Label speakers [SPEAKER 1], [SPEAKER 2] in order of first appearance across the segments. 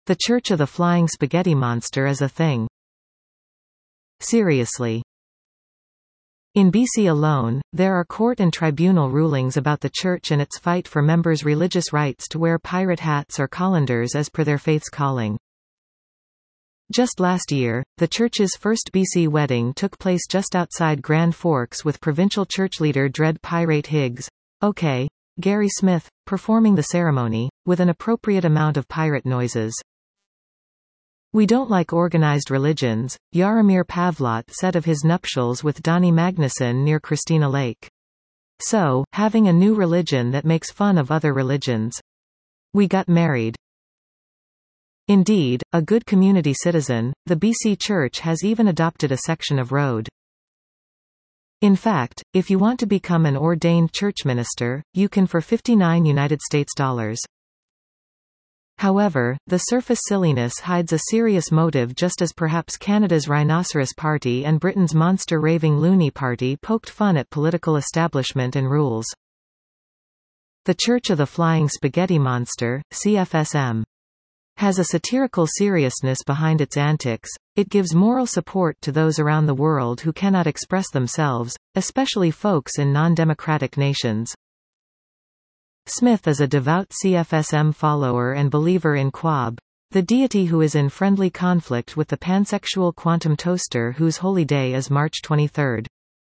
[SPEAKER 1] The Church of the Flying Spaghetti Monster is a thing. Seriously. In BC alone, there are court and tribunal rulings about the Church and its fight for members' religious rights to wear pirate hats or colanders as per their faith's calling. Just last year, the Church's first BC wedding took place just outside Grand Forks with provincial church leader Dread Pirate Higgs, Gary Smith, performing the ceremony, with an appropriate amount of pirate noises. "We don't like organized religions," Jaromir Pavlot said of his nuptials with Donnie Magnusson near Christina Lake. "So, having a new religion that makes fun of other religions. We got married." Indeed, a good community citizen, the BC Church has even adopted a section of road. In fact, if you want to become an ordained church minister, you can for $59. However, the surface silliness hides a serious motive, just as perhaps Canada's Rhinoceros Party and Britain's monster raving loony party poked fun at political establishment and rules. The Church of the Flying Spaghetti Monster, CFSM, has a satirical seriousness behind its antics. It gives moral support to those around the world who cannot express themselves, especially folks in non-democratic nations. Smith is a devout CFSM follower and believer in Quab, the deity who is in friendly conflict with the pansexual quantum toaster whose holy day is March 23.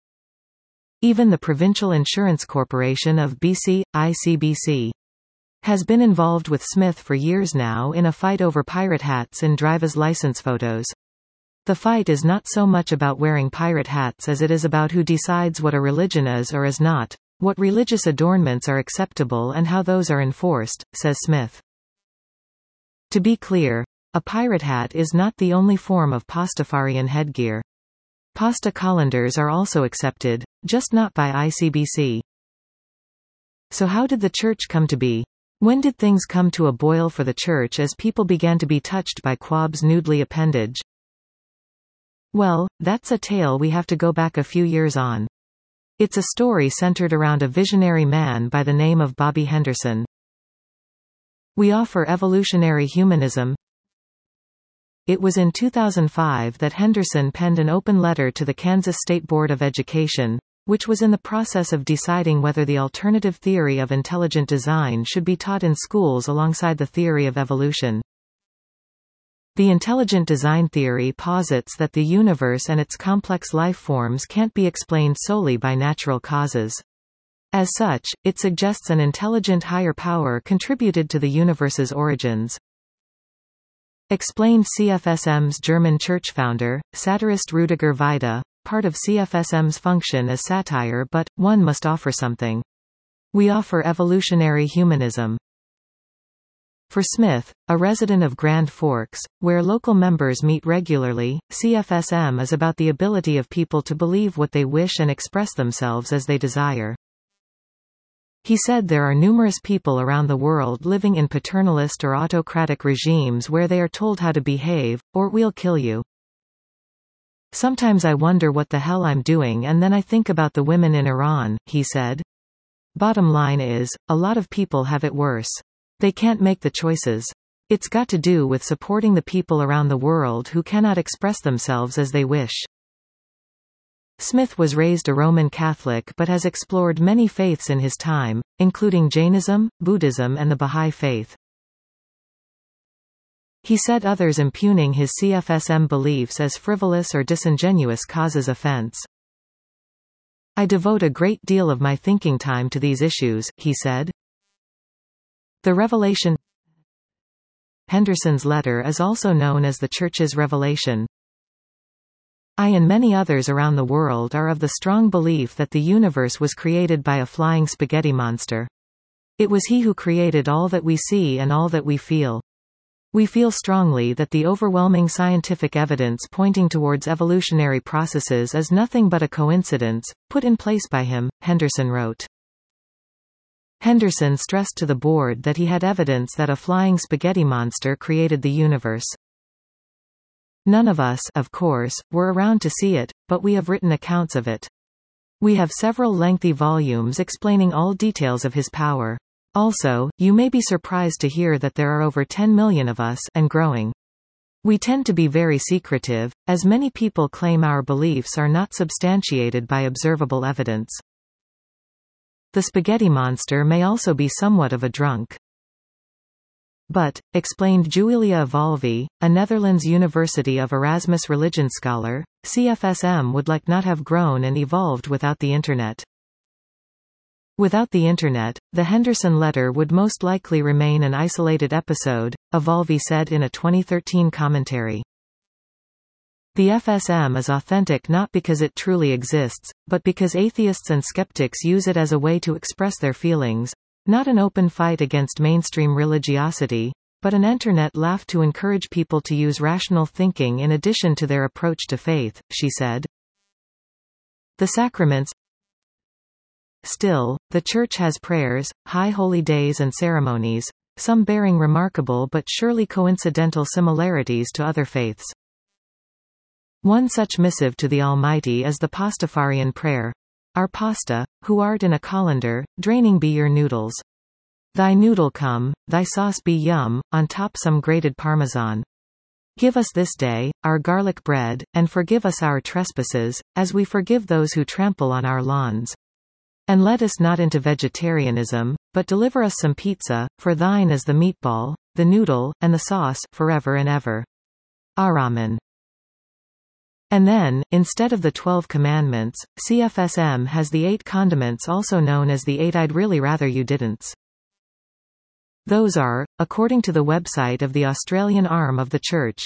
[SPEAKER 1] Even the Provincial Insurance Corporation of BC, ICBC, has been involved with Smith for years now in a fight over pirate hats in driver's license photos. The fight is not so much about wearing pirate hats as it is about who decides what a religion is or is not, what religious adornments are acceptable and how those are enforced, says Smith. To be clear, a pirate hat is not the only form of Pastafarian headgear. Pasta colanders are also accepted, just not by ICBC. So how did the Church come to be? When did things come to a boil for the Church as people began to be touched by Quab's noodly appendage? Well, that's a tale we have to go back a few years on. It's a story centered around a visionary man by the name of Bobby Henderson. We offer evolutionary humanism. It was in 2005 that Henderson penned an open letter to the Kansas State Board of Education, which was in the process of deciding whether the alternative theory of intelligent design should be taught in schools alongside the theory of evolution. The intelligent design theory posits that the universe and its complex life forms can't be explained solely by natural causes. As such, it suggests an intelligent higher power contributed to the universe's origins. Explained CFSM's German church founder, satirist Rüdiger Weide, part of CFSM's function as satire, but one must offer something. We offer evolutionary humanism. For Smith, a resident of Grand Forks, where local members meet regularly, CFSM is about the ability of people to believe what they wish and express themselves as they desire. He said there are numerous people around the world living in paternalist or autocratic regimes where they are told how to behave, or we'll kill you. Sometimes I wonder what the hell I'm doing, and then I think about the women in Iran, he said. Bottom line is, a lot of people have it worse. They can't make the choices. It's got to do with supporting the people around the world who cannot express themselves as they wish. Smith was raised a Roman Catholic but has explored many faiths in his time, including Jainism, Buddhism and the Bahá'í Faith. He said others impugning his CFSM beliefs as frivolous or disingenuous causes offense. I devote a great deal of my thinking time to these issues, he said. The Revelation. Henderson's letter is also known as the Church's Revelation. I and many others around the world are of the strong belief that the universe was created by a flying spaghetti monster. It was he who created all that we see and all that we feel. We feel strongly that the overwhelming scientific evidence pointing towards evolutionary processes is nothing but a coincidence, put in place by him, Henderson wrote. Henderson stressed to the board that he had evidence that a flying spaghetti monster created the universe. None of us, of course, were around to see it, but we have written accounts of it. We have several lengthy volumes explaining all details of his power. Also, you may be surprised to hear that there are over 10 million of us, and growing. We tend to be very secretive, as many people claim our beliefs are not substantiated by observable evidence. The spaghetti monster may also be somewhat of a drunk. But, explained Giulia Evolvi, a Netherlands University of Erasmus religion scholar, CFSM would like not have grown and evolved without the Internet. Without the Internet, the Henderson letter would most likely remain an isolated episode, Evolvi said in a 2013 commentary. The FSM is authentic not because it truly exists, but because atheists and skeptics use it as a way to express their feelings, not an open fight against mainstream religiosity, but an internet laugh to encourage people to use rational thinking in addition to their approach to faith, she said. The sacraments. Still, the Church has prayers, high holy days and ceremonies, some bearing remarkable but surely coincidental similarities to other faiths. One such missive to the Almighty is the Pastafarian prayer. Our pasta, who art in a colander, draining be your noodles. Thy noodle come, thy sauce be yum, on top some grated parmesan. Give us this day, our garlic bread, and forgive us our trespasses, as we forgive those who trample on our lawns. And let us not into vegetarianism, but deliver us some pizza, for thine is the meatball, the noodle, and the sauce, forever and ever. Aramen. And then, instead of the 12 commandments, CFSM has the 8 condiments, also known as the 8 I'd really rather you didn't. Those are, according to the website of the Australian arm of the Church.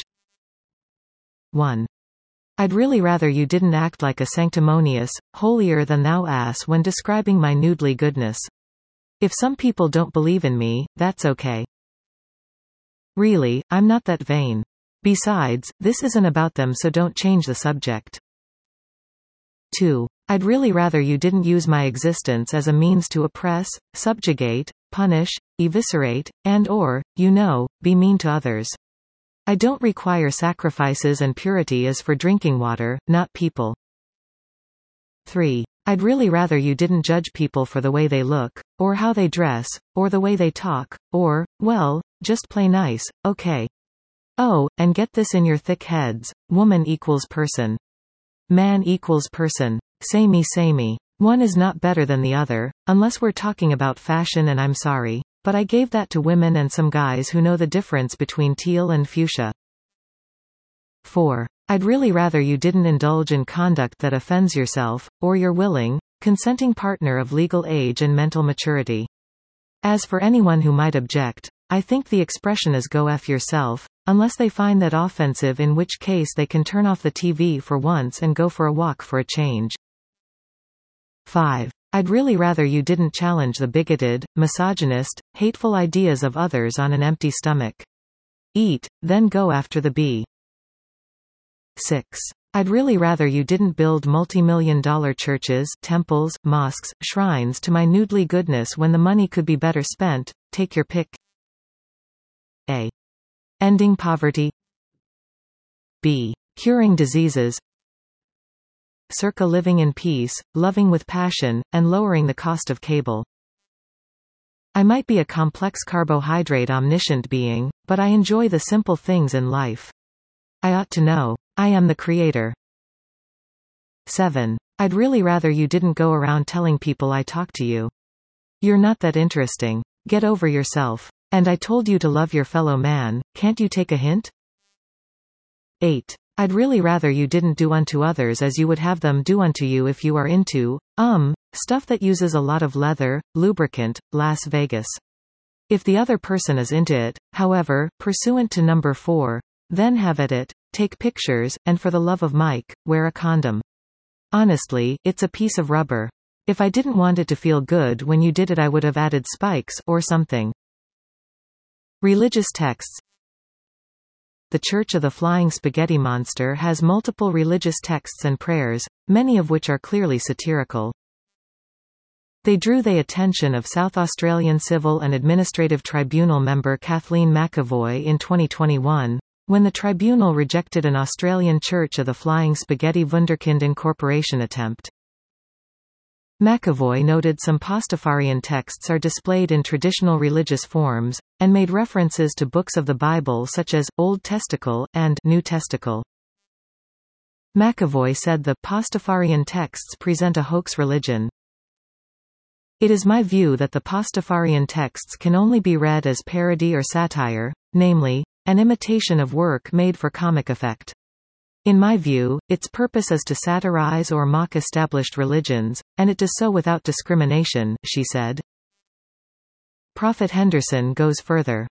[SPEAKER 1] 1. I'd really rather you didn't act like a sanctimonious, holier-than-thou ass when describing my noodly goodness. If some people don't believe in me, that's okay. Really, I'm not that vain. Besides, this isn't about them, so don't change the subject. 2. I'd really rather you didn't use my existence as a means to oppress, subjugate, punish, eviscerate, and/or, be mean to others. I don't require sacrifices, and purity is for drinking water, not people. 3. I'd really rather you didn't judge people for the way they look, or how they dress, or the way they talk, or, well, just play nice, okay. Oh, and get this in your thick heads, woman equals person. Man equals person. Samey. One is not better than the other, unless we're talking about fashion, and I'm sorry, but I gave that to women and some guys who know the difference between teal and fuchsia. 4. I'd really rather you didn't indulge in conduct that offends yourself, or your willing, consenting partner of legal age and mental maturity. As for anyone who might object, I think the expression is go F yourself, unless they find that offensive, in which case they can turn off the TV for once and go for a walk for a change. 5. I'd really rather you didn't challenge the bigoted, misogynist, hateful ideas of others on an empty stomach. Eat, then go after the bee. 6. I'd really rather you didn't build multi-million-dollar churches, temples, mosques, shrines to my noodly goodness when the money could be better spent. Take your pick. A. Ending poverty. B. Curing diseases. Circa living in peace, loving with passion, and lowering the cost of cable. I might be a complex carbohydrate omniscient being, but I enjoy the simple things in life. I ought to know. I am the creator. 7. I'd really rather you didn't go around telling people I talk to you. You're not that interesting. Get over yourself. And I told you to love your fellow man, can't you take a hint? 8. I'd really rather you didn't do unto others as you would have them do unto you if you are into, stuff that uses a lot of leather, lubricant, Las Vegas. If the other person is into it, however, pursuant to number 4, then have at it, take pictures, and for the love of Mike, wear a condom. Honestly, it's a piece of rubber. If I didn't want it to feel good when you did it, I would have added spikes, or something. Religious texts. The Church of the Flying Spaghetti Monster has multiple religious texts and prayers, many of which are clearly satirical. They drew the attention of South Australian Civil and Administrative Tribunal member Kathleen McAvoy in 2021, when the tribunal rejected an Australian Church of the Flying Spaghetti Wunderkind incorporation attempt. McAvoy noted some Pastafarian texts are displayed in traditional religious forms, and made references to books of the Bible such as, Old Testicle, and New Testicle. McAvoy said the Pastafarian texts present a hoax religion. It is my view that the Pastafarian texts can only be read as parody or satire, namely, an imitation of work made for comic effect. In my view, its purpose is to satirize or mock established religions, and it does so without discrimination, she said. Prophet Henderson goes further.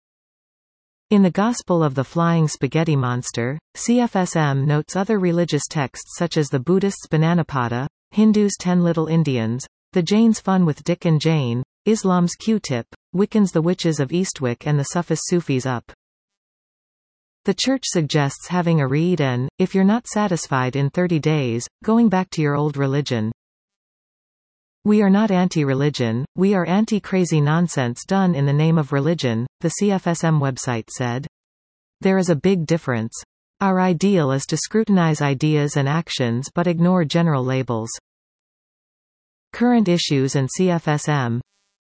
[SPEAKER 1] In the Gospel of the Flying Spaghetti Monster, CFSM notes other religious texts such as the Buddhists' Bananapada, Hindus' 10 Little Indians, the Jains' Fun with Dick and Jane, Islam's Q-Tip, Wiccans' The Witches of Eastwick and the Sufis Up. The Church suggests having a read and, if you're not satisfied in 30 days, going back to your old religion. We are not anti-religion, we are anti-crazy nonsense done in the name of religion, the CFSM website said. There is a big difference. Our ideal is to scrutinize ideas and actions but ignore general labels. Current issues and CFSM.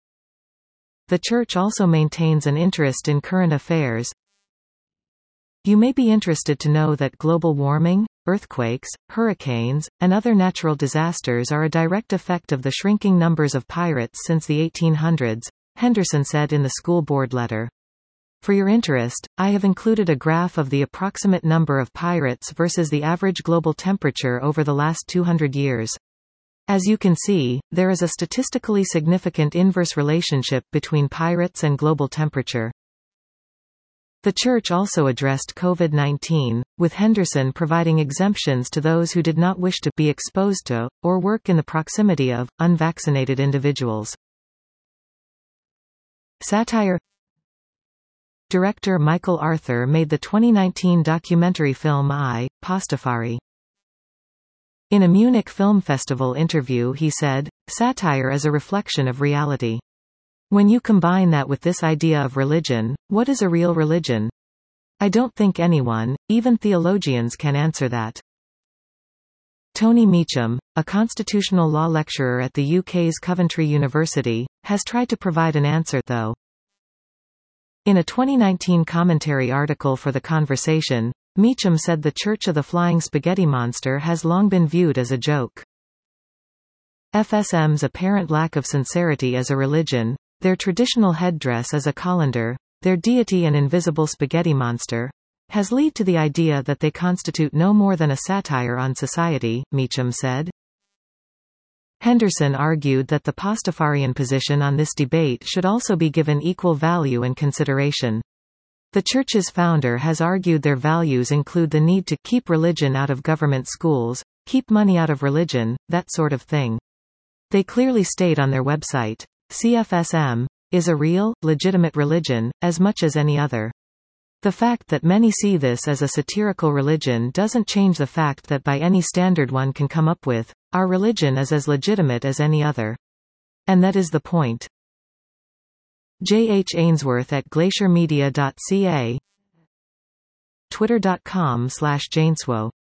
[SPEAKER 1] The Church also maintains an interest in current affairs. You may be interested to know that global warming, earthquakes, hurricanes, and other natural disasters are a direct effect of the shrinking numbers of pirates since the 1800s, Henderson said in the school board letter. For your interest, I have included a graph of the approximate number of pirates versus the average global temperature over the last 200 years. As you can see, there is a statistically significant inverse relationship between pirates and global temperature. The Church also addressed COVID-19, with Henderson providing exemptions to those who did not wish to be exposed to, or work in the proximity of, unvaccinated individuals. Satire. Director Michael Arthur made the 2019 documentary film I, Pastafari. In a Munich Film Festival interview he said, satire is a reflection of reality. When you combine that with this idea of religion, what is a real religion? I don't think anyone, even theologians, can answer that. Tony Meacham, a constitutional law lecturer at the UK's Coventry University, has tried to provide an answer, though. In a 2019 commentary article for The Conversation, Meacham said the Church of the Flying Spaghetti Monster has long been viewed as a joke. FSM's apparent lack of sincerity as a religion, their traditional headdress as a colander, their deity an invisible spaghetti monster, has led to the idea that they constitute no more than a satire on society, Meacham said. Henderson argued that the Pastafarian position on this debate should also be given equal value and consideration. The Church's founder has argued their values include the need to keep religion out of government schools, keep money out of religion, that sort of thing. They clearly state on their website, CFSM is a real, legitimate religion, as much as any other. The fact that many see this as a satirical religion doesn't change the fact that by any standard one can come up with, our religion is as legitimate as any other. And that is the point. J. H. Ainsworth at glaciermedia.ca, twitter.com/Jainswo